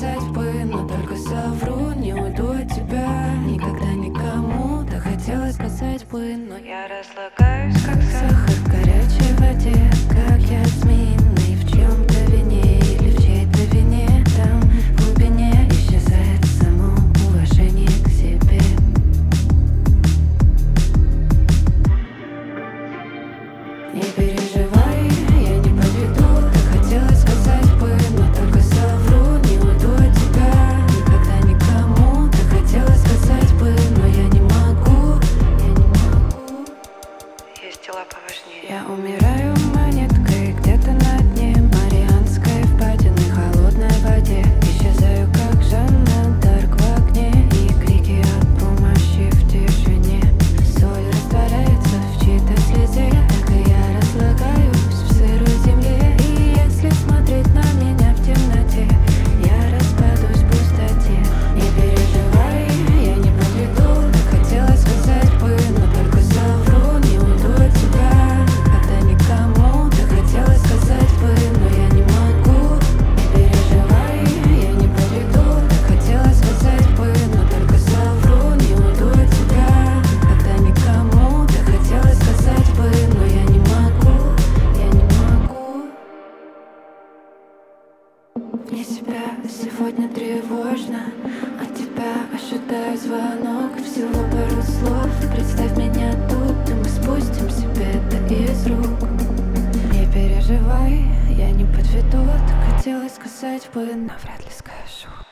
сказать бы, но только совру. Не уйду от тебя никогда никому. Так хотелось сказать бы, но я разлагаюсь, как сахар в горячей воде, как яд змеиный в чьем-то вине или в чьей-то вине. Там в глубине исчезает само уважение к себе. Не переживай, я не подведу. Так хотелось сказать бы, но только совру. Не уйду от тебя никогда никому. Так хотелось сказать бы, но я не могу. Есть дела поважнее. Я умираю монеткой где-то на дне Марианской впадины, холодной воде. Исчезаю, как Жанна Дарк в огне, и крики о помощи в тишине. Соль растворяется в чьей-то слезе, так и я разлагаюсь в сырой земле. И если смотреть на меня в темноте, я распадусь в пустоте. Не переживай, я не подведу. Так хотелось сказать бы, но только совру. Не уйду от тебя никогда никому. Так хотелось сказать бы, но я не могу. Не переживай, я не подведу. Так хотелось сказать бы, но только совру. Не уйду от тебя никогда никому. Так хотелось сказать бы, но я не могу. Я не могу. Вне себя сегодня тревожно. От тебя ожидаю звонок. Всего пару слов. Представь меня тут, и мы спустим себе это из рук. Не переживай, я не подведу. Так хотелось сказать бы, но вряд ли скажу.